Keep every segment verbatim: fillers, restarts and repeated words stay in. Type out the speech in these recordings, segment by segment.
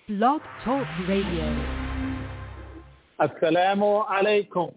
Blog Talk Radio. Assalamu alaikum.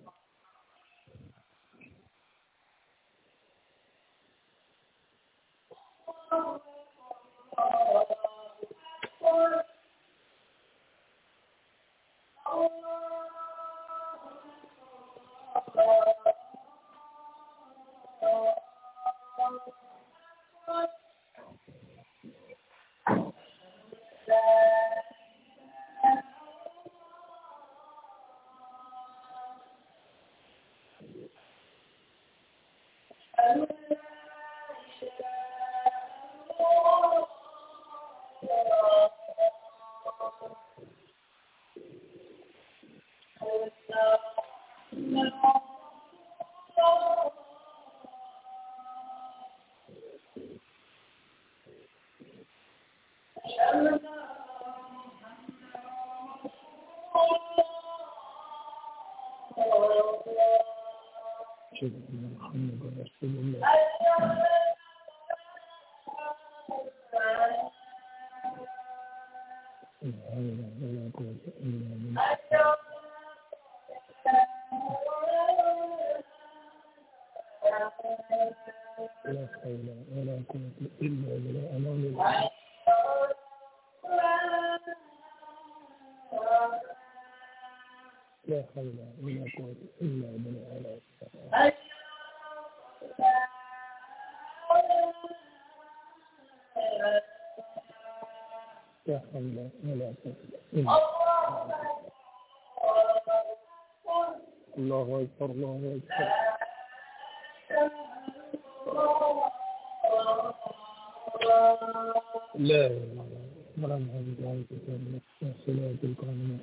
Allahu Akbar, Allahu Akbar. لا مرام هذه الآية صلاة القائمة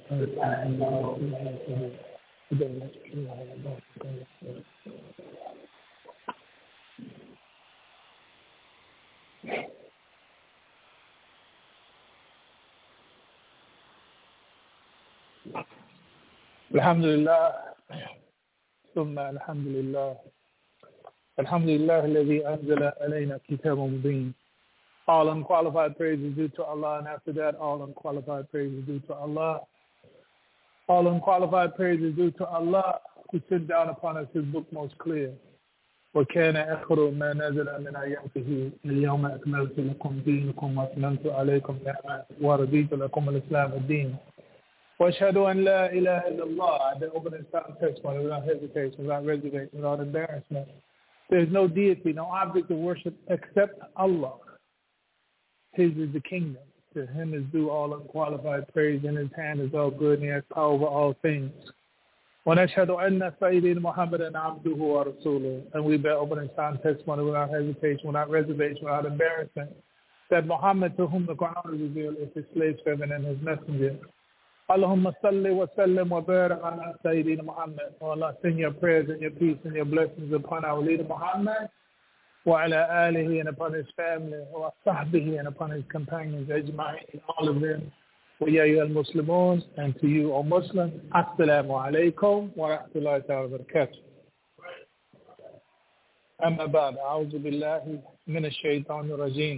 الحمد لله ثم الحمد لله الحمد لله الذي أنزل علينا كتاب مبين. All unqualified praise is due to Allah, and after that, all unqualified praise is due to Allah. All unqualified praise is due to Allah, who sent down upon us His book most clear. وَكَانَ آخِرُ مَا نَزَلَ مِنْ آيَاتِهِ الْيَوْمَ أَكْمَلْتُ لَكُمْ دِينَكُمْ وَأَتْمَمْتُ عَلَيْكُمْ نِعْمَتِي وَرَضِيتُ لَكُمُ الْإِسْلَامَ دِينًا وَأَشْهَدُ أَنْ لَا إِلَهَ إِلَّا اللَّهُ. I then open and start testimony without hesitation, without reservation, without embarrassment. There is no deity, no object of worship except Allah. His is the kingdom. To Him is due all unqualified praise. In His hand is all good, and He has power over all things. وَنَشْهَدُ أَنَّ سَيِّدِنَا مُحَمَّدًا عَبْدُهُ وَرَسُولُهُ. And we bear open and silent testimony without hesitation, without reservation, without embarrassment, that Muhammad, to whom the Quran is revealed, is His slave servant and His messenger. Allahumma salli wa sallim wa barik ala Sayyidina Muhammad. Oh Allah, send your prayers and your peace and your blessings upon our leader Muhammad, wa ala alihi, and upon his family, wa sahbihi, and upon his companions, ajma'in, all of them. Wa ya ayyuhal muslimun, and to you, O Muslims, assalamu alaikum wa rahmatullahi ta'ala wa barakatuh. Amma ba'd, a'udhu billahi min ash-shaytanir rajim.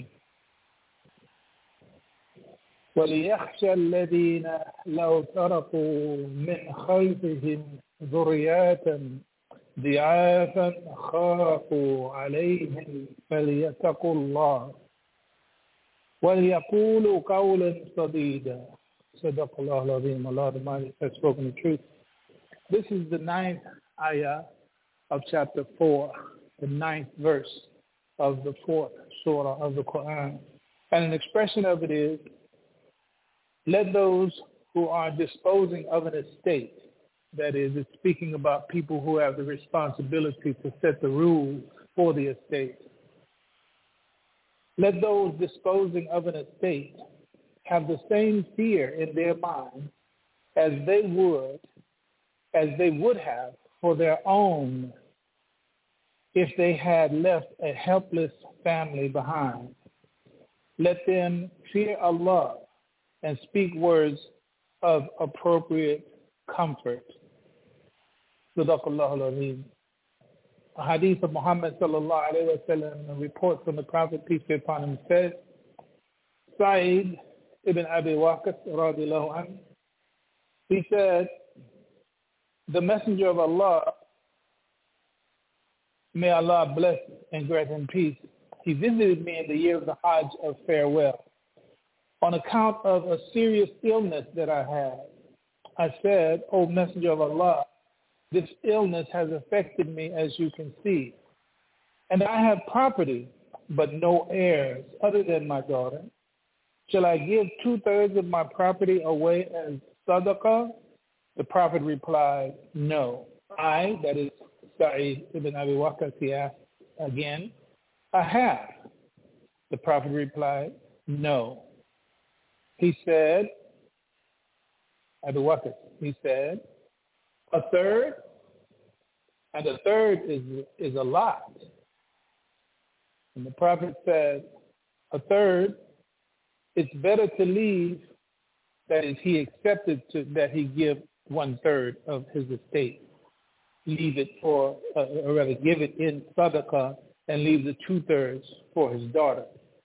وَلِيَخْشَى الَّذِينَ لَوْ تَرَكُوا مِنْ خَلْفِهِمْ ذُرِّيَّةً ضِعَافًا خَافُوا عَلَيْهِمْ فَلْيَتَّقُوا اللَّهَ وَلْيَقُولُوا قَوْلًا سَدِيدًا. صدق الله العظيم. Allah the Mighty has spoken the truth. This is the ninth ayah of chapter four, the ninth verse of the fourth surah of the Quran. And an expression of it is, let those who are disposing of an estate, that is, it's speaking about people who have the responsibility to set the rules for the estate. Let those disposing of an estate have the same fear in their mind as they would, as they would have for their own if they had left a helpless family behind. Let them fear Allah and speak words of appropriate comfort. Sadaqallahu al-Azim. A hadith of Muhammad sallallahu alayhi wa sallam, a report from the Prophet, peace be upon him, says, Sa'id ibn Abi Waqqas radiallahu anhu, he said, the Messenger of Allah, may Allah bless and grant him peace, he visited me in the year of the Hajj of farewell on account of a serious illness that I had. I said, O Messenger of Allah, this illness has affected me as you can see, and I have property but no heirs other than my daughter. Shall I give two-thirds of my property away as sadaqah? The Prophet replied, no. I, that is Sa'id ibn Abi Waqqas, he asked again, a half. The Prophet replied, no. He said, Abu Waqqas, he said, a third, and a third is, is a lot. And the Prophet said, a third, it's better to leave, that is, he accepted to, that he give one third of his estate. Leave it for, uh, or rather give it in sadaqah and leave the two thirds for his daughter.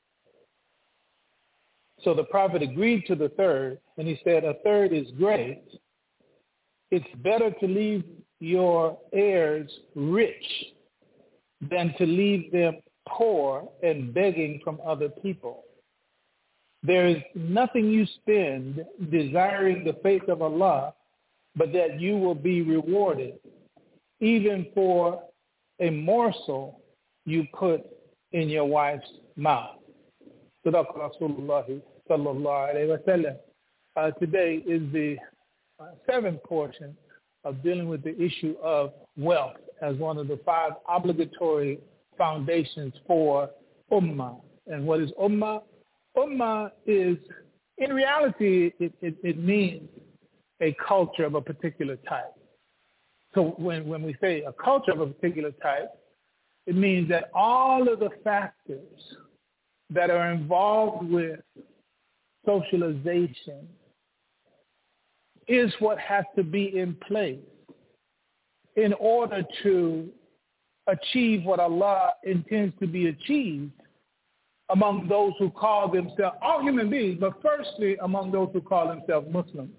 So the Prophet agreed to the third, and he said, a third is great. It's better to leave your heirs rich than to leave them poor and begging from other people. There is nothing you spend desiring the faith of Allah, but that you will be rewarded, even for a morsel you put in your wife's mouth. Sadaq Rasulullah sallallahu alayhi wa sallam. Uh, today is the uh, seventh portion of dealing with the issue of wealth as one of the five obligatory foundations for ummah. And what is ummah? Ummah is, in reality, it, it, it means a culture of a particular type. So when, when we say a culture of a particular type, it means that all of the factors that are involved with socialization is what has to be in place in order to achieve what Allah intends to be achieved among those who call themselves, all human beings, but firstly among those who call themselves Muslims.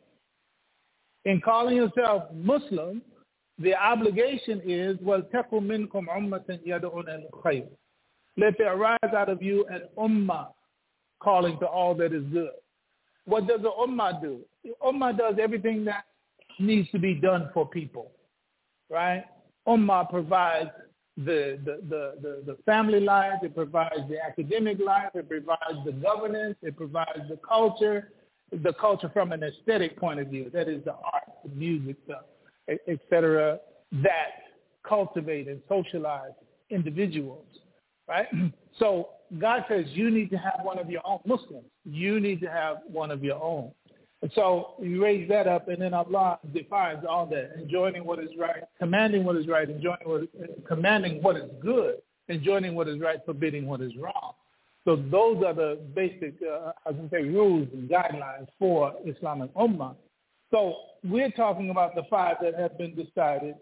In calling yourself Muslim, the obligation is, وَلْتَكُمْ مِنْكُمْ أُمَّةً يَدْعُونَ الْخَيْرَ. Let there arise out of you an ummah calling to all that is good. What does the ummah do? The ummah does everything that needs to be done for people, right? Ummah provides the, the, the, the, the family life, it provides the academic life, it provides the governance, it provides the culture, the culture from an aesthetic point of view, that is the art, the music, et cetera, that cultivate and socialize individuals, right? So God says you need to have one of your own Muslims. You need to have one of your own. And so you raise that up, and then Allah defines all that, enjoining what is right, commanding what is right, enjoining what, commanding what is good, enjoining what is right, forbidding what is wrong. So those are the basic, uh, I can say, rules and guidelines for Islamic Ummah. So we're talking about the five that have been decided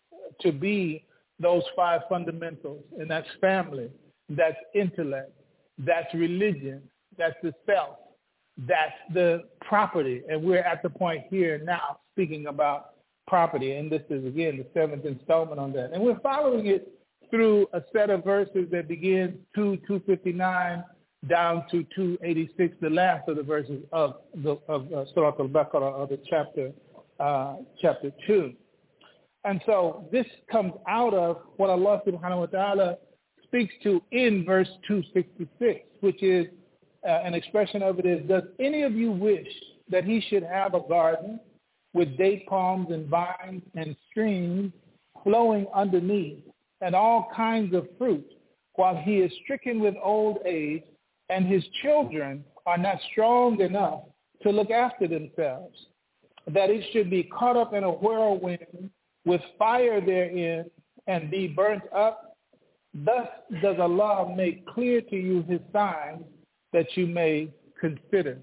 to be those five fundamentals, and that's family, that's intellect, that's religion, that's the self, that's the property. And we're at the point here now speaking about property, and this is, again, the seventh installment on that. And we're following it through a set of verses that begin two, two fifty-nine down to two eighty-six, the last of the verses of the of uh, Surah Al-Baqarah, of the chapter uh, chapter two. And so this comes out of what Allah subhanahu wa ta'ala speaks to in verse two sixty-six, which is uh, an expression of it is, does any of you wish that he should have a garden with date palms and vines and streams flowing underneath and all kinds of fruit, while he is stricken with old age and his children are not strong enough to look after themselves, that it should be caught up in a whirlwind with fire therein and be burnt up? Thus does Allah make clear to you his signs that you may consider.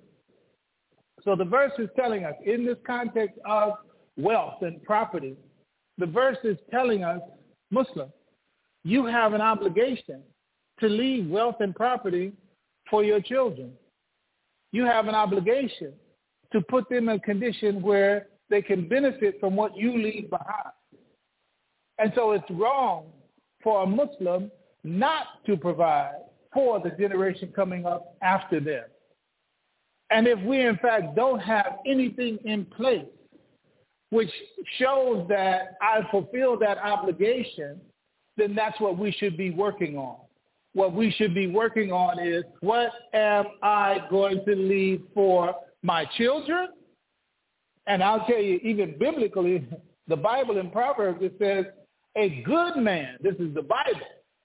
So the verse is telling us, in this context of wealth and property, the verse is telling us, Muslim, you have an obligation to leave wealth and property for your children. you have an obligation to put them in a condition where they can benefit from what you leave behind. And so it's wrong for a Muslim not to provide for the generation coming up after them. And if we, in fact, don't have anything in place which shows that I fulfill that obligation, then that's what we should be working on. What we should be working on is, what am I going to leave for my children? And I'll tell you, even biblically, the Bible in Proverbs, it says, a good man, this is the Bible,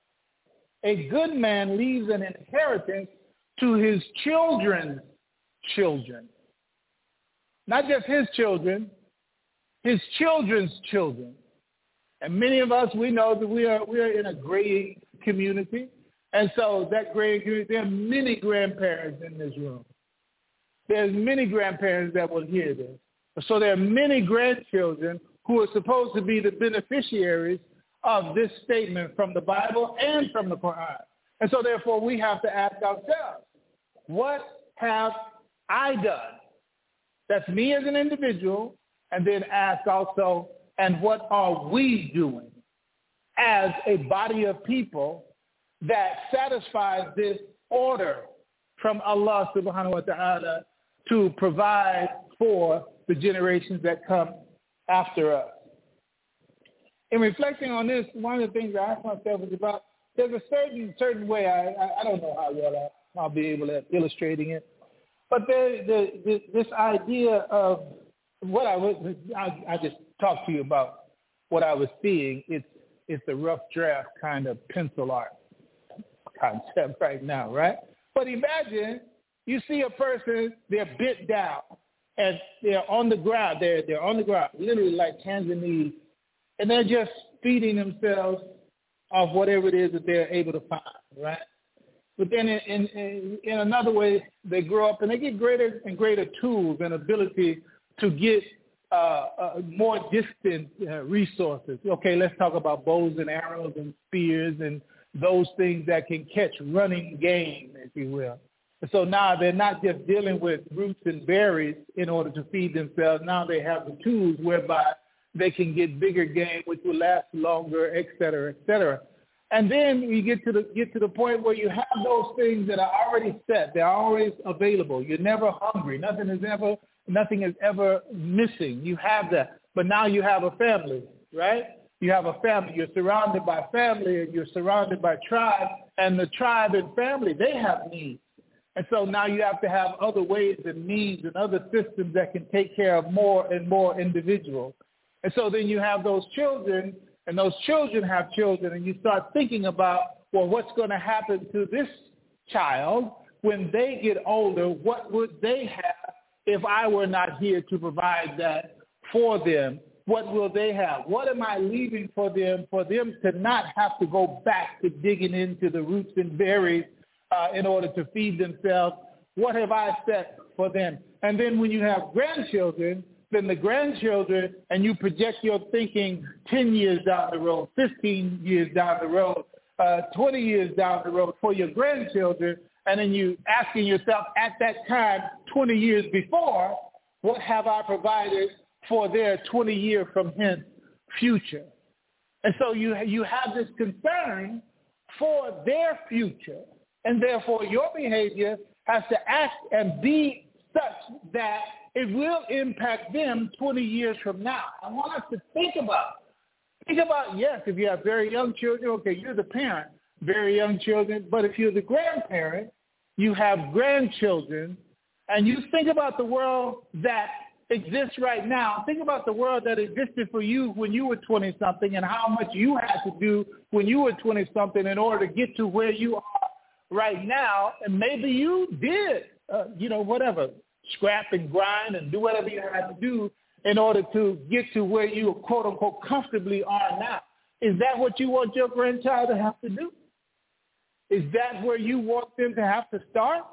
a good man leaves an inheritance to his children's children. Not just his children, his children's children. And many of us, we know that we are we are in a graying community. And so that graying community, there are many grandparents in this room. There's many grandparents that will hear this. So there are many grandchildren who are supposed to be the beneficiaries of this statement from the Bible and from the Quran. And so therefore we have to ask ourselves, what have I done? That's me as an individual, and then ask also, and what are we doing as a body of people that satisfies this order from Allah subhanahu wa ta'ala to provide for the generations that come after us. In reflecting on this, one of the things I ask myself is about, there's a certain certain way, I, I, I don't know how well I, I'll be able to illustrating it, but there, the, the, this idea of what I was, I, I just talked to you about what I was seeing. It's, it's a rough draft kind of pencil art concept right now, right? But imagine you see a person, they're bit down, and they're on the ground. They're, they're on the ground, literally like hands and knees, and they're just feeding themselves off whatever it is that they're able to find, right? But then in, in, in another way, they grow up and they get greater and greater tools and ability to get uh, uh, more distant uh, resources. Okay, let's talk about bows and arrows and spears and those things that can catch running game, if you will. And so now they're not just dealing with roots and berries in order to feed themselves. Now they have the tools whereby they can get bigger game, which will last longer, et cetera, et cetera. And then you get to the get to the point where you have those things that are already set. They're always available. You're never hungry. Nothing is ever nothing is ever missing. You have that. But now you have a family, right? You have a family. You're surrounded by family, and you're surrounded by tribe, and the tribe and family, they have needs. And so now you have to have other ways and means and other systems that can take care of more and more individuals. And so then you have those children, and those children have children, and you start thinking about, well, what's going to happen to this child when they get older? What would they have if I were not here to provide that for them? What will they have? What am I leaving for them, for them to not have to go back to digging into the roots and berries uh, in order to feed themselves? What have I set for them? And then when you have grandchildren, then the grandchildren, and you project your thinking ten years down the road, fifteen years down the road, uh, twenty years down the road for your grandchildren, and then you asking yourself at that time, twenty years before, what have I provided for their twenty year from hence future? And so you you have this concern for their future, and therefore your behavior has to act and be such that it will impact them twenty years from now. I want us to think about, think about, yes, if you have very young children, okay, you're the parent, very young children, but if you're the grandparent, you have grandchildren, and you think about the world that exists right now. Think about the world that existed for you when you were twenty-something and how much you had to do when you were twenty-something in order to get to where you are right now. And maybe you did, uh, you know, whatever, scrap and grind and do whatever you had to do in order to get to where you, quote unquote, comfortably are now. Is that what you want your grandchild to have to do? Is that where you want them to have to start?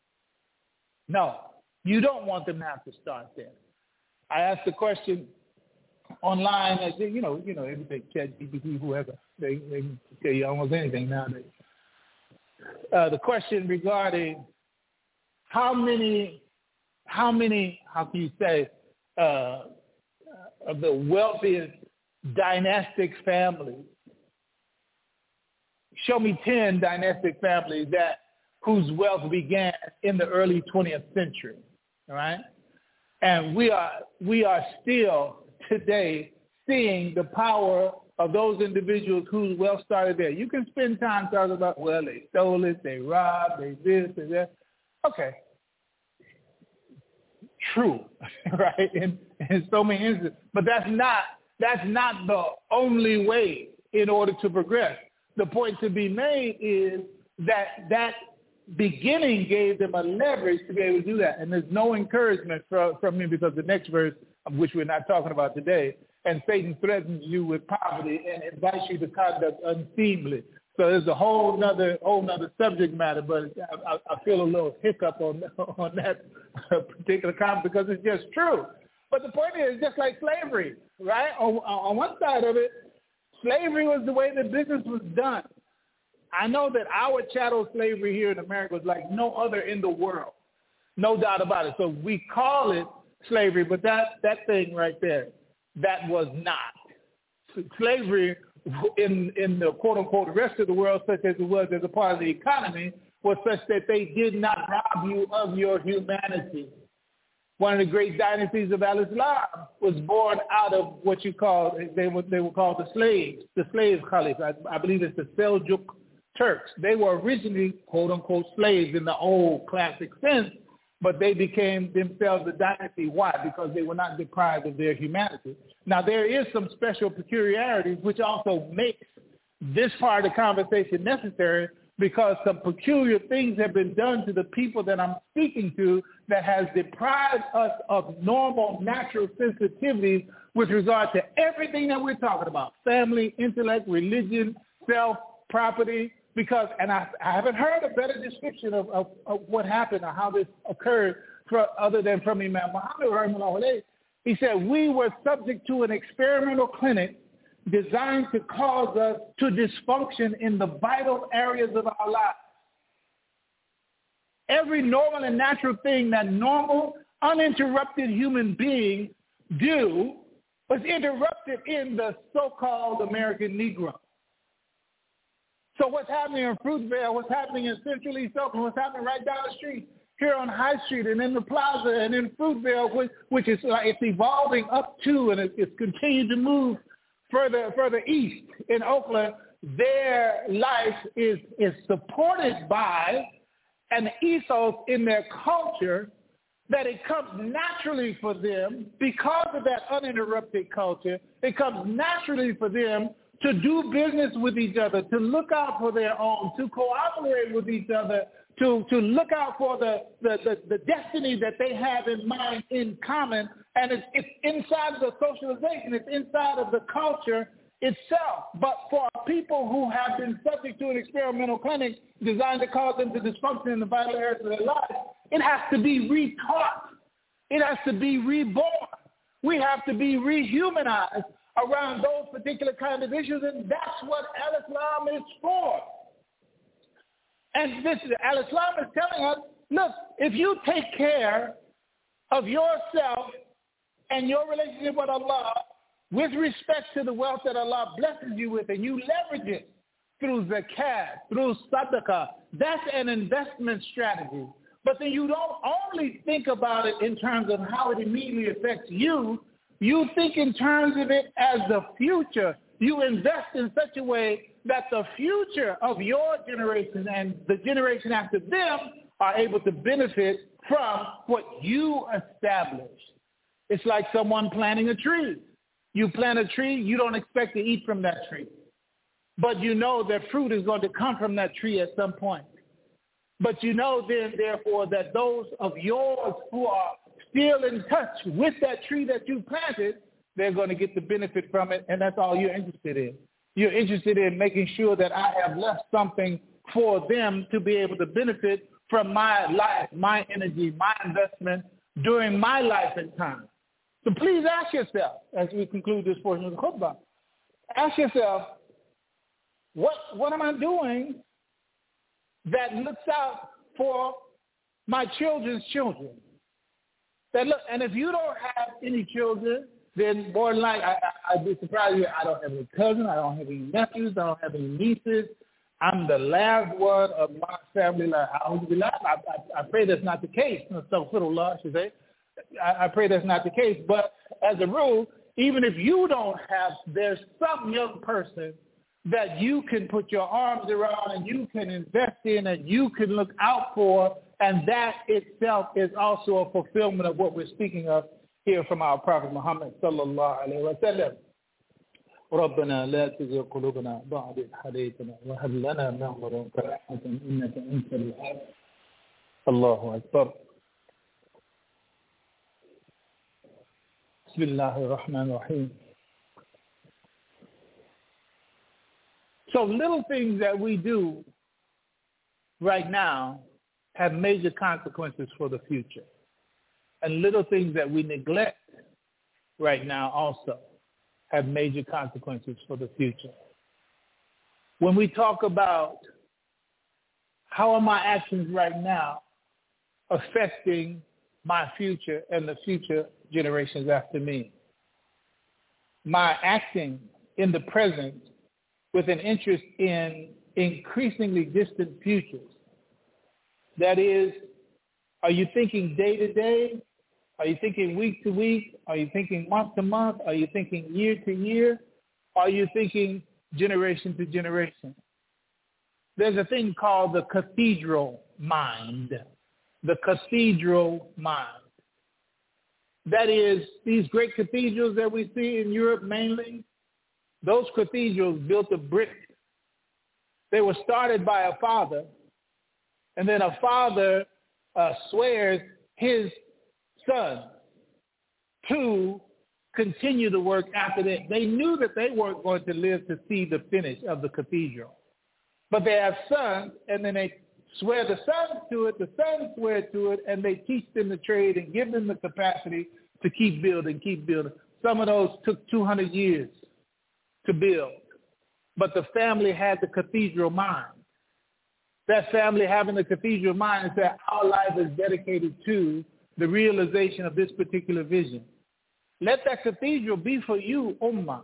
No, you don't want them to have to start there. I asked the question online, as you know, you know, everything, ChatGPT, whoever, they, they can tell you almost anything nowadays. Uh, the question regarding how many, how many, how can you say, uh, of the wealthiest dynastic families? Show me ten dynastic families that whose wealth began in the early twentieth century, all right? And we are we are still today seeing the power of those individuals whose wealth started there. You can spend time talking about, well, they stole it, they robbed, they this, they that. Okay. True, right? In, in so many instances. But that's not that's not the only way in order to progress. The point to be made is that that beginning gave them a leverage to be able to do that. And there's no encouragement from, from me, because the next verse, of which we're not talking about today, and Satan threatens you with poverty and invites you to conduct unseemly. So there's a whole nother, whole nother subject matter, but I, I feel a little hiccup on, on that particular comment because it's just true. But the point is, just like slavery, right? On, on one side of it, slavery was the way the business was done. I know that our chattel slavery here in America is like no other in the world, no doubt about it. So we call it slavery, but that, that thing right there, that was not. Slavery in, in the quote-unquote rest of the world, such as it was as a part of the economy, was such that they did not rob you of your humanity. One of the great dynasties of Al-Islam was born out of what you call, they were, they were called the slaves, the slave caliphs. I, I believe it's the Seljuk Turks. They were originally, quote-unquote, slaves in the old classic sense, but they became themselves a dynasty. Why? Because they were not deprived of their humanity. Now, there is some special peculiarities which also makes this part of the conversation necessary, because some peculiar things have been done to the people that I'm speaking to that has deprived us of normal, natural sensitivities with regard to everything that we're talking about: family, intellect, religion, self, property. Because, and I, I haven't heard a better description of, of, of what happened or how this occurred for, other than from Imam Muhammad. He said, we were subject to an experimental clinic designed to cause us to dysfunction in the vital areas of our lives. Every normal and natural thing that normal, uninterrupted human beings do was interrupted in the so-called American Negro. So what's happening in Fruitvale, what's happening in Central East Oakland, what's happening right down the street here on High Street and in the plaza and in Fruitvale, which, which is like it's evolving up to, and it, it's continued to move further further east in Oakland, their life is is supported by an ethos in their culture that it comes naturally for them, because of that uninterrupted culture, it comes naturally for them to do business with each other, to look out for their own, to cooperate with each other, to, to look out for the, the, the, the destiny that they have in mind in common. And it's, it's inside of the socialization. It's inside of the culture itself. But for people who have been subject to an experimental clinic designed to cause them to dysfunction in the vital areas of their life, it has to be retaught. It has to be reborn. We have to be rehumanized around those particular kind of issues, and that's what Al-Islam is for. And this Al-Islam is telling us, look, if you take care of yourself and your relationship with Allah with respect to the wealth that Allah blesses you with, and you leverage it through zakat, through sadaqah, that's an investment strategy. But then you don't only think about it in terms of how it immediately affects you. You think in terms of it as the future. You invest in such a way that the future of your generation and the generation after them are able to benefit from what you established. It's like someone planting a tree. You plant a tree, you don't expect to eat from that tree. But you know that fruit is going to come from that tree at some point. But you know then, therefore, that those of yours who are still in touch with that tree that you planted, they're going to get the benefit from it, and that's all you're interested in. You're interested in making sure that I have left something for them to be able to benefit from my life, my energy, my investment during my life and time. So please ask yourself, as we conclude this portion of the khutbah, ask yourself, what, what am I doing that looks out for my children's children. That look, and if you don't have any children, then more than likely, I, I, I'd be surprised if I don't have any cousins, I don't have any nephews, I don't have any nieces. I'm the last one of my family. Like, I, I, I pray that's not the case. So, I should say. I, I pray that's not the case. But as a rule, even if you don't have, there's some young person that you can put your arms around and you can invest in and you can look out for, and that itself is also a fulfillment of what we're speaking of here from our Prophet Muhammad sallallahu alaihi wasallam. ربنا لا تزغ قلوبنا بعد إذ هديتنا وهب لنا من لدنك رحمة إنك أنت الوهاب. الله أكبر. بسم الله الرحمن الرحيم. So little things that we do right now have major consequences for the future. And little things that we neglect right now also have major consequences for the future. When we talk about how are my actions right now affecting my future and the future generations after me, my acting in the present with an interest in increasingly distant futures. That is, are you thinking day to day? Are you thinking week to week? Are you thinking month to month? Are you thinking year to year? Are you thinking generation to generation? There's a thing called the cathedral mind. The cathedral mind. That is, these great cathedrals that we see in Europe mainly, those cathedrals built of brick. They were started by a father, and then a father uh, swears his son to continue the work after that. They knew that they weren't going to live to see the finish of the cathedral. But they have sons, and then they swear the sons to it, the sons swear to it, and they teach them the trade and give them the capacity to keep building, keep building. Some of those took two hundred years to build. But the family had the cathedral mind. That family having the cathedral mind is that our life is dedicated to the realization of this particular vision. Let that cathedral be for you, ummah.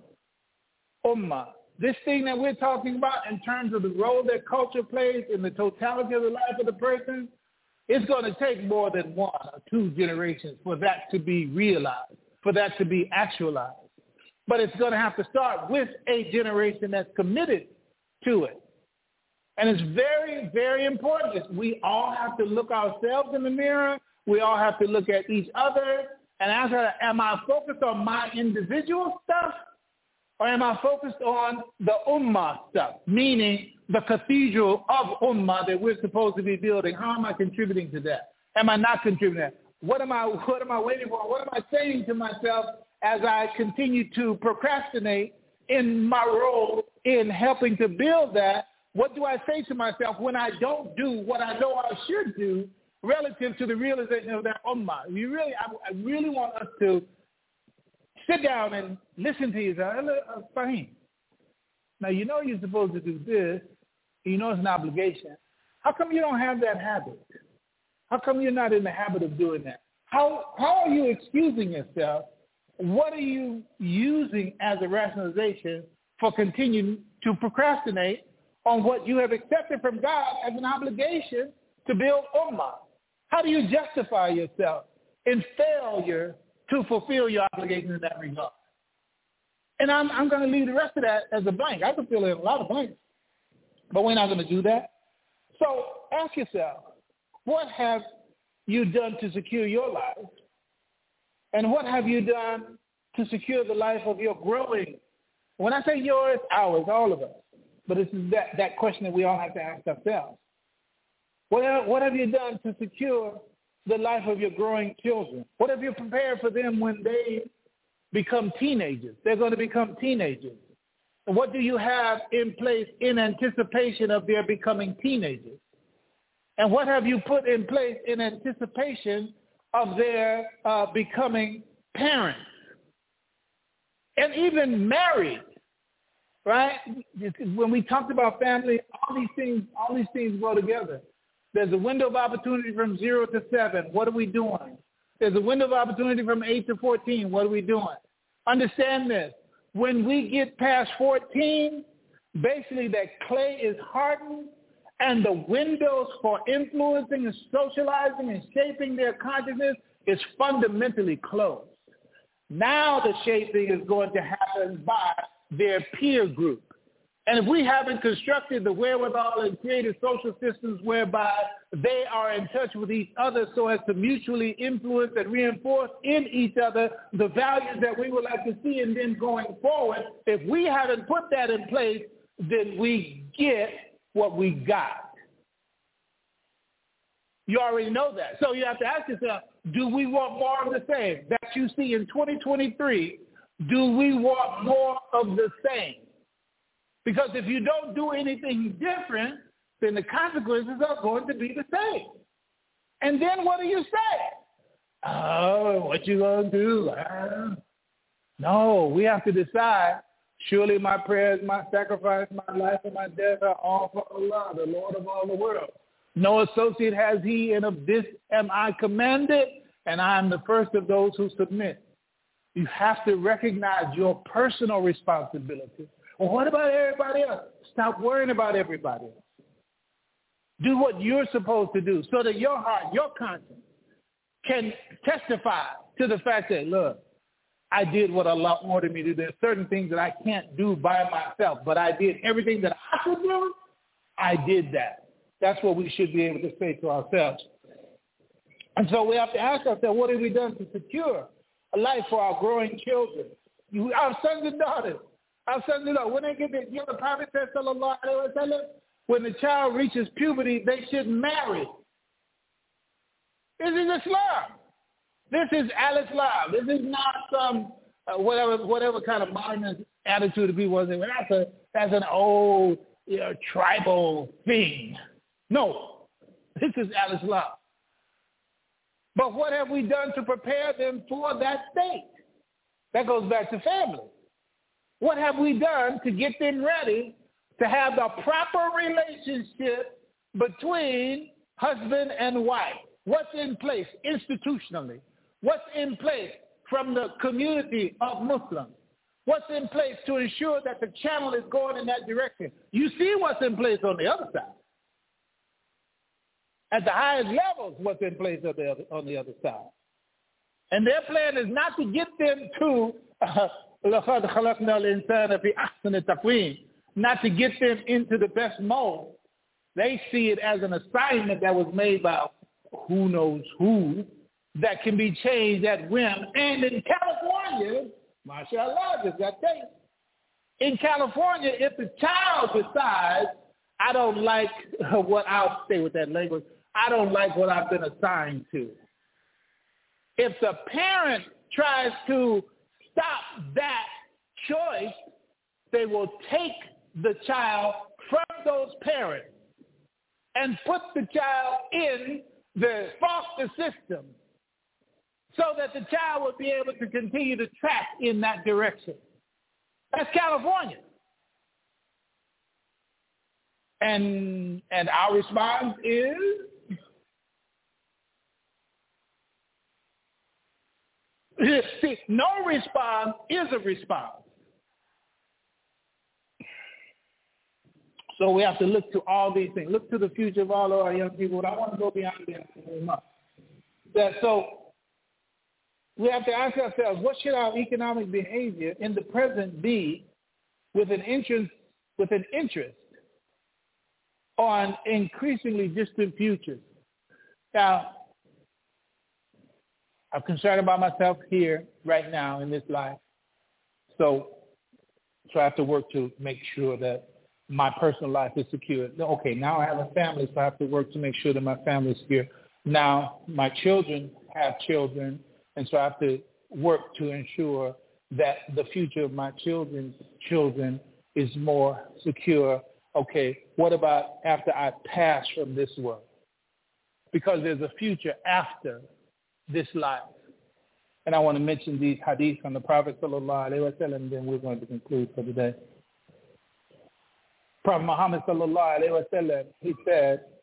Ummah. This thing that we're talking about in terms of the role that culture plays in the totality of the life of the person, it's going to take more than one or two generations for that to be realized, for that to be actualized. But it's going to have to start with a generation that's committed to it. And it's very, very important. We all have to look ourselves in the mirror. We all have to look at each other and ask, am I focused on my individual stuff, or am I focused on the ummah stuff, meaning the cathedral of ummah that we're supposed to be building? How am I contributing to that? Am I not contributing to that? What am I, what am I waiting for? What am I saying to myself as I continue to procrastinate in my role in helping to build that? What do I say to myself when I don't do what I know I should do relative to the realization of that ummah? You really, I, I really want us to sit down and listen to you. Fahim. Now, you know you're supposed to do this. You know it's an obligation. How come you don't have that habit? How come you're not in the habit of doing that? How how are you excusing yourself? What are you using as a rationalization for continuing to procrastinate on what you have accepted from God as an obligation to build ummah? How do you justify yourself in failure to fulfill your obligation in that regard? And I'm, I'm going to leave the rest of that as a blank. I can fill in a lot of blanks, but we're not going to do that. So ask yourself, what have you done to secure your life? And what have you done to secure the life of your growing? When I say yours, ours, all of us. But it's that, that question that we all have to ask ourselves. What have, what have you done to secure the life of your growing children? What have you prepared for them when they become teenagers? They're going to become teenagers. And what do you have in place in anticipation of their becoming teenagers? And what have you put in place in anticipation of their uh, becoming parents? And even married, right? When we talked about family, all these things, all these things go together. There's a window of opportunity from zero to seven. What are we doing? There's a window of opportunity from eight to fourteen. What are we doing? Understand this. When we get past fourteen, basically that clay is hardened and the windows for influencing and socializing and shaping their consciousness is fundamentally closed. Now the shaping is going to happen by their peer group. And if we haven't constructed the wherewithal and created social systems whereby they are in touch with each other so as to mutually influence and reinforce in each other the values that we would like to see in them going forward, if we haven't put that in place, then we get what we got. You already know that. So you have to ask yourself, do we want more of the same? That you see in twenty twenty-three, do we want more of the same? Because if you don't do anything different, then the consequences are going to be the same. And then what do you say? Oh, what you going to do? Uh, no, we have to decide, surely my prayers, my sacrifice, my life, and my death are all for Allah, the Lord of all the world. No associate has he, and of this am I commanded, and I am the first of those who submit. You have to recognize your personal responsibility. Well, what about everybody else? Stop worrying about everybody else. Do what you're supposed to do so that your heart, your conscience can testify to the fact that, look, I did what Allah ordered me to do. There's certain things that I can't do by myself, but I did everything that I could do. I did that. That's what we should be able to say to ourselves. And so we have to ask ourselves, what have we done to secure a life for our growing children, you, our sons and daughters? Our sons and daughters, when they get the, you know, the Prophet said, sallallahu alaihi wasallam, when the child reaches puberty, they should marry. This is Islam. This is al-Islam. This is not some uh, whatever whatever kind of modern attitude of people say, well, that's a that's an old, you know, tribal thing. No, this is al-Islam. But what have we done to prepare them for that state? That goes back to family. What have we done to get them ready to have the proper relationship between husband and wife? What's in place institutionally? What's in place from the community of Muslims? What's in place to ensure that the channel is going in that direction? You see what's in place on the other side. At the highest levels, what's in place on the other, on the other side. And their plan is not to get them to uh, not to get them into the best mold. They see it as an assignment that was made by who knows who that can be changed at whim. And in California, mashallah, just got taken. In California, if the child decides, I don't like what, I'll stay with that language, I don't like what I've been assigned to. If the parent tries to stop that choice, they will take the child from those parents and put the child in the foster system so that the child will be able to continue to track in that direction. That's California. And and our response is see, no response is a response. So we have to look to all these things. Look to the future of all of our young people. But I want to go beyond that. That so we have to ask ourselves, what should our economic behavior in the present be with an interest with an interest on increasingly distant futures? Now, I'm concerned about myself here right now in this life. So, so I have to work to make sure that my personal life is secure. Okay, now I have a family, so I have to work to make sure that my family is secure. Now my children have children, and so I have to work to ensure that the future of my children's children is more secure. Okay, what about after I pass from this world? Because there's a future after this life. And I want to mention these hadiths from the Prophet sallallahu alaihi wasallam, and then we're going to conclude for today. Prophet Muhammad sallallahu alaihi wasallam, he said,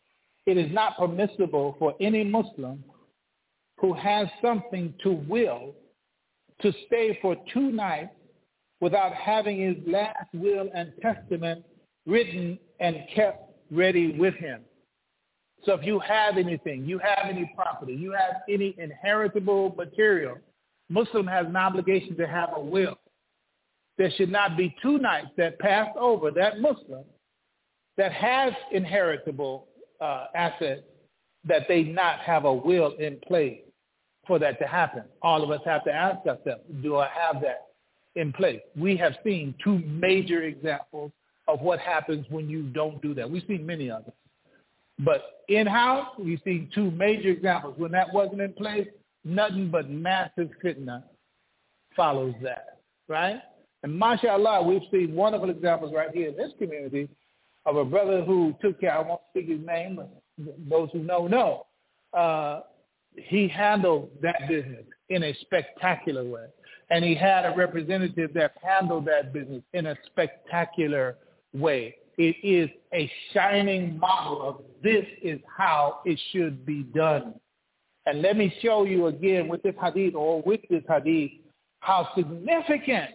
it is not permissible for any Muslim who has something to will to stay for two nights without having his last will and testament written and kept ready with him. So if you have anything, you have any property, you have any inheritable material, Muslim has an obligation to have a will. There should not be two nights that pass over that Muslim that has inheritable uh, assets that they not have a will in place for that to happen. All of us have to ask ourselves, do I have that in place? We have seen two major examples of what happens when you don't do that. We've seen many others. But in-house, we've seen two major examples. When that wasn't in place, nothing but massive fitna follows that, right? And mashallah, we've seen wonderful examples right here in this community of a brother who took care, I won't speak his name, but those who know, know. Uh, he handled that business in a spectacular way. And he had a representative that handled that business in a spectacular way. It is a shining model of this is how it should be done. And let me show you again with this hadith or with this hadith how significant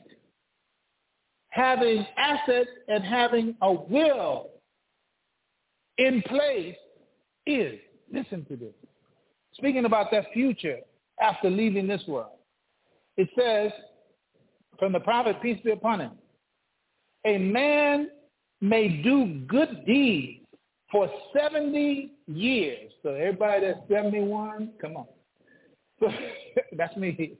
having assets and having a will in place is. Listen to this. Speaking about that future after leaving this world, it says from the Prophet, peace be upon him, a man may do good deeds for seventy years. So everybody that's seventy-one, come on. So, that's me.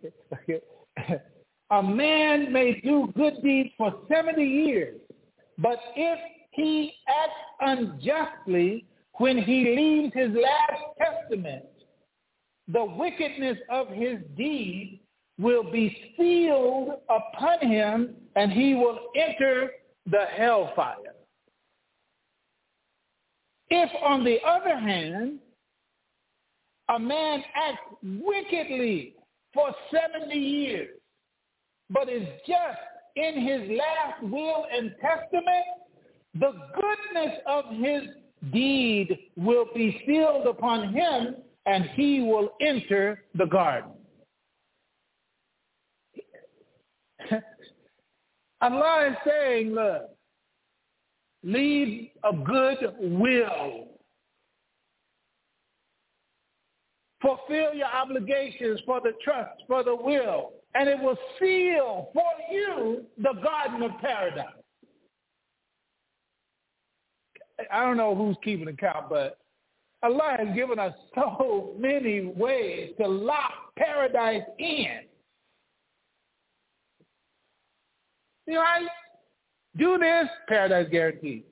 A man may do good deeds for seventy years, but if he acts unjustly when he leaves his last testament, the wickedness of his deed will be sealed upon him, and he will enter the hellfire. If, on the other hand, a man acts wickedly for seventy years, but is just in his last will and testament, the goodness of his deed will be sealed upon him, and he will enter the garden. Allah is saying, look, leave a good will. Fulfill your obligations for the trust, for the will, and it will seal for you the garden of paradise. I don't know who's keeping account, but Allah has given us so many ways to lock paradise in. You know, I do this, paradise guaranteed.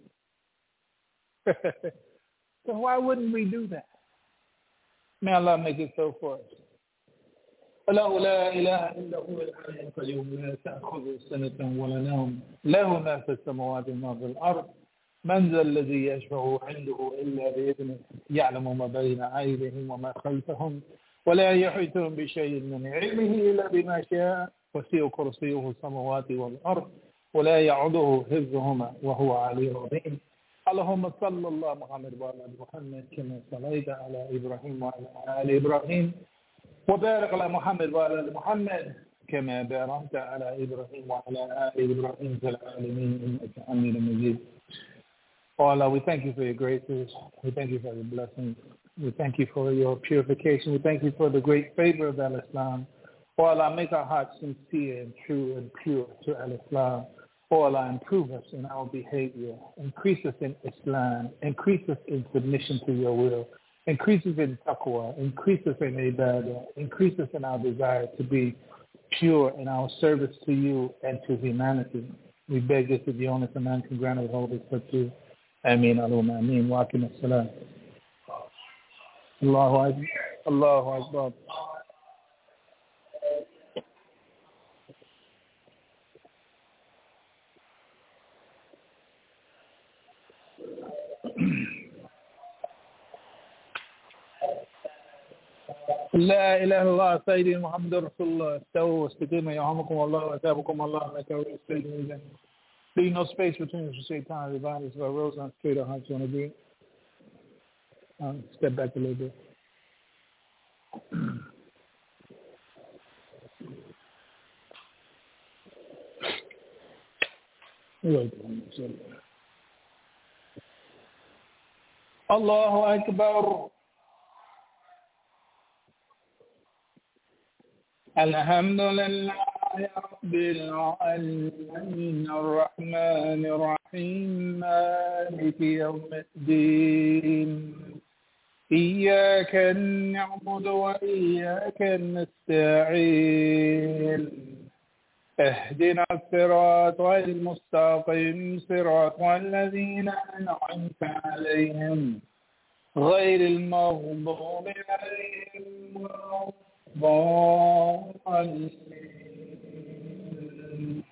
So why wouldn't we do that? May Allah make it so for us. الله لا إله إلا هو الحي القيوم لا تأخذه سنة ولا نوم له ما في السماوات وما في الأرض من ذا الذي يشفع عنده إلا بإذنه يعلم ما بين أيديهم وما خلفهم ولا يحيطون بشيء من علمه إلا بما شاء وسع كرسيه السماوات والأرض ولا يعوده حفظهما وهو علي العظيم. اللهم صل الله محمد وعلى محمد كما صليت على إبراهيم وعلى آل إبراهيم وبارك على محمد وعلى محمد كما باركت على إبراهيم وعلى آل إبراهيم في العالمين إنك حميد مجيد. Oh Allah, we thank you for your graces. We thank you for your blessings. We thank you for your purification. We thank you for the great favor of Al-Islam. Oh Allah, make our hearts sincere and true and pure to Al-Islam. Oh Allah, improve us in our behavior. Increase us in Islam. Increase us in submission to your will. Increase us in taqwa. Increase us in ibadah. Increase us in our desire to be pure in our service to you and to humanity. We beg this that the only command can grant us all this for you. Ameen. Allahumma ameen. Wa akim as-salam. Allahu Akbar. Allahu Akbar. لا إله إلا الله سيدنا محمد رسول الله استووا واستقيموا يرحمكم الله وأثابكم الله ما كانوا يستجيبون. Leave no space between us and Shaitan. The violence of our rose on straight our hearts on agree. Uh, step back a little bit. Allahu Akbar. Alhamdulillah Rabbil Alamin Ar-Rahman Ar-Rahim Maliki Yawmiddin Iyyaka na'budu wa iyyaka nasta'in اهدنا الصراط المستقيم صراط الذين أنعمت عليهم غير المغضوب عليهم ولا الضالين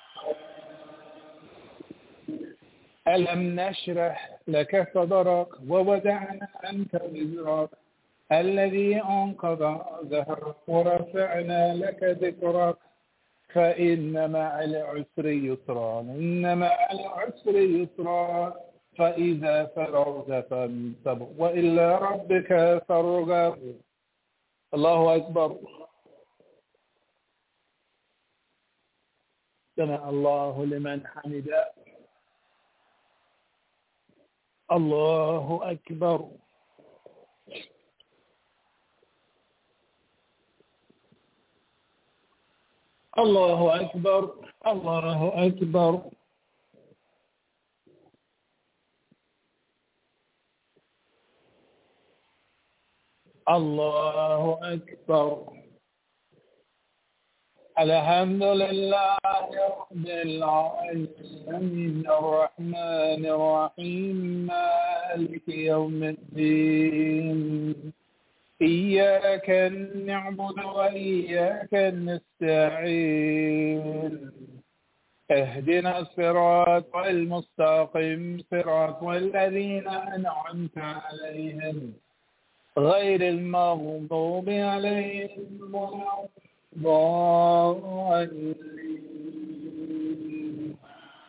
ألم نشرح لك صدرك ووضعنا عنك وزرك الذي أنقض ظهرك ورفعنا لك ذكرك فإن مع العسر يسرا إن مع العسر يسرا فإذا فرغت فانصب وإلى ربك فارغب. الله أكبر. سمع الله لمن حمده. الله أكبر. الله أكبر. الله أكبر. الله أكبر. الحمد لله رب العالمين الرحمن الرحيم مالك يوم الدين إياك نعبد وإياك نستعين اهدنا الصراط المستقيم صراط الذين أنعمت عليهم غير المغضوب عليهم ولا الضالين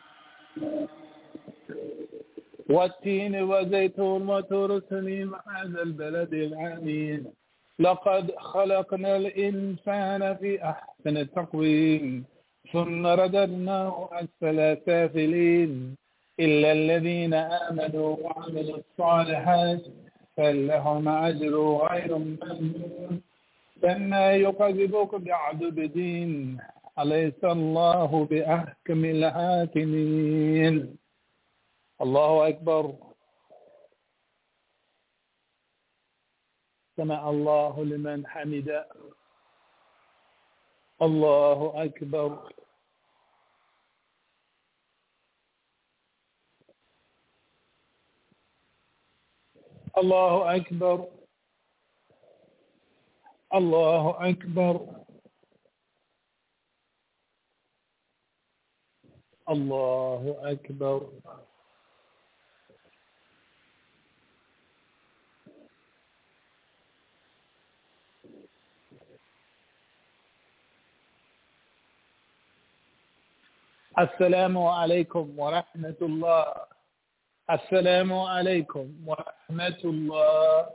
والتين وزيتون وطور سنين هذا البلد الأمين لقد خلقنا الإنسان في أحسن تقويم ثم رددناه أسفل سافلين إلا الذين آمنوا وعملوا الصالحات فلهم أجر غير ممنون فما يكذبك بعد بدين أليس الله بأحكم الحاكمين. الله أكبر. سمع الله لمن حمده. الله أكبر. الله أكبر. الله أكبر. الله أكبر. السلام عليكم ورحمة الله. السلام عليكم ورحمة الله.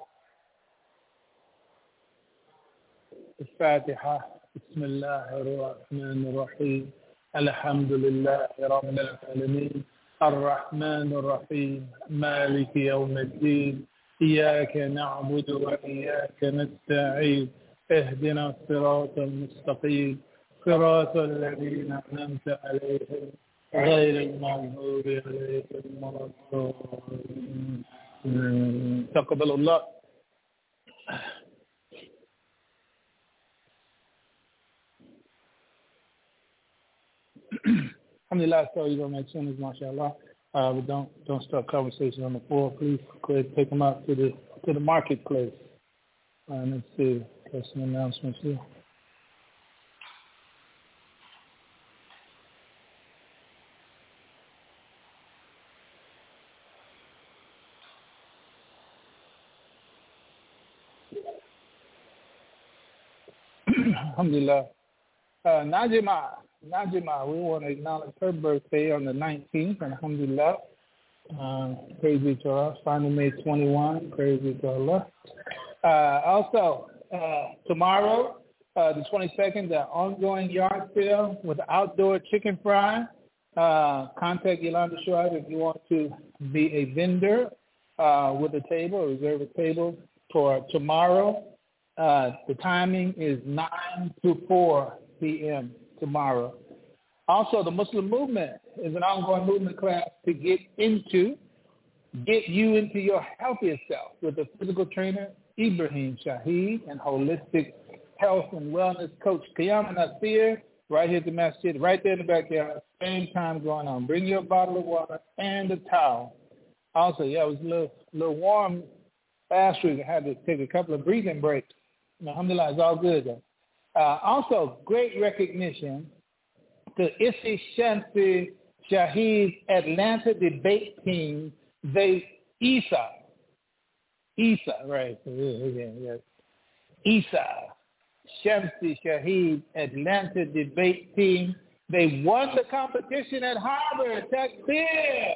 الفاتحة. بسم الله الرحمن الرحيم الحمد لله رب العالمين الرحمن الرحيم مالك يوم الدين إياك نعبد وإياك نستعين اهدنا الصراط المستقيم صراط الذين أنعمت عليهم غير المغضوب عليهم ولا الضالين. تقبل الله. Alhamdulillah, so you're going to make sense, mashallah. Uh, but don't don't start conversation on the floor. Please go ahead and take them out to the to the marketplace. Uh, let's see. Got some announcements here. Alhamdulillah. Uh, Najima, Najima, we want to acknowledge her birthday on the nineteenth, and alhamdulillah. Uh, praise be to Allah. Final May twenty-one. Praise be to Allah. Uh, also, uh, tomorrow, uh, the twenty-second, the ongoing yard sale with outdoor chicken fry. Uh, contact Yolanda Schwab if you want to be a vendor uh, with a table, reserve a table for tomorrow. Uh, the timing is nine to four p.m. tomorrow. Also, the Muslim movement is an ongoing movement class to get into, get you into your healthiest self with a physical trainer, Ibrahim Shaheed, and holistic health and wellness coach, Qiyam Nasir, right here at the masjid, right there in the backyard, same time going on. Bring your bottle of water and a towel. Also, yeah, it was a little, little warm last week. I had to take a couple of breathing breaks. Alhamdulillah, it's all good, though. Uh, also, great recognition to Issy Shamsi Shaheed Atlanta debate team. They, Isa, Isa, right, yes. Isa Shamsi Shaheed Atlanta debate team. They won the competition at Harvard. Takbir,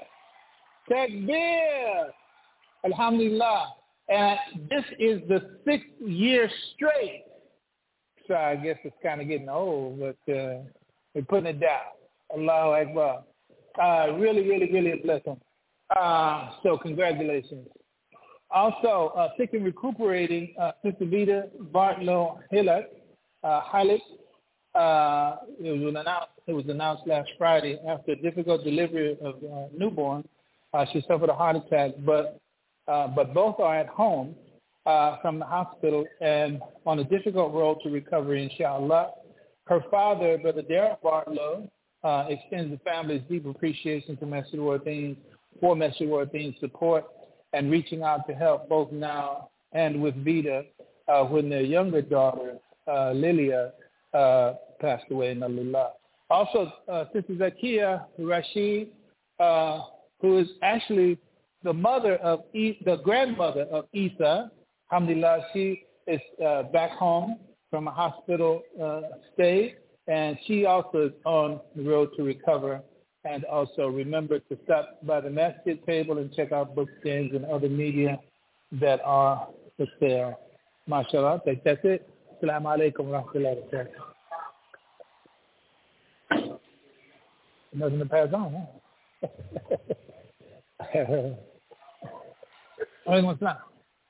Takbir, Alhamdulillah. And this is the sixth year straight. So I guess it's kind of getting old, but uh, we're putting it down. Allahu Akbar. Uh, really, really, really a blessing. Uh, so congratulations. Also, uh, sick and recuperating, uh, Sister Vita Bartlow Hillock, uh, Hillock, uh, it was announced. It was announced last Friday after a difficult delivery of uh, newborn. Uh, she suffered a heart attack, but uh, but both are at home uh, from the hospital and on a difficult road to recovery, inshallah. Her father, Brother Derek Bartlow, uh, extends the family's deep appreciation to Masjid Wardeen for Masjid Wardeen's support and reaching out to help both now and with Vita uh, when their younger daughter, uh, Lilia, uh, passed away in Allah. Also, uh, Sister Zakia Rashid, uh, who is actually the mother of, e- the grandmother of Isa, alhamdulillah, she is uh, back home from a hospital uh, stay, and she also is on the road to recover. And also remember to stop by the masjid table and check out book stands and other media that are for sale. MashaAllah. I think that's it. Assalamu alaikum wa rahmatullahi wa barakatuh. Nothing to pass on, huh? Alaikum assalam.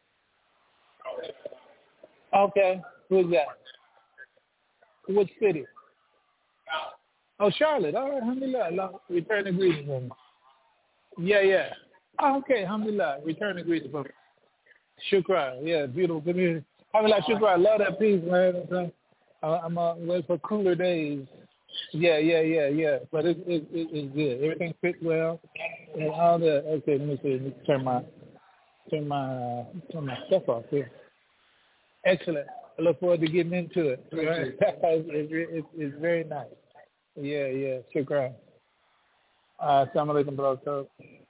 Okay. Who's that? Which city? Oh, Charlotte. All right, alhamdulillah. Return the greetings from me. Yeah, yeah. Oh, okay, alhamdulillah. Return the greetings from me. Shukran. Yeah, beautiful community. Alhamdulillah, shukran. I love that piece, man. I'm uh, wait for cooler days. Yeah, yeah, yeah, yeah. But it, it, it, it's good. Everything fits well. And all the, okay, let me see. Let me turn my, turn my, uh, turn my stuff off here. Excellent. I look forward to getting into it. Right? it's, it's, it's very nice. Yeah, yeah. Shukran. Uh, Assalamu alaikum, brother.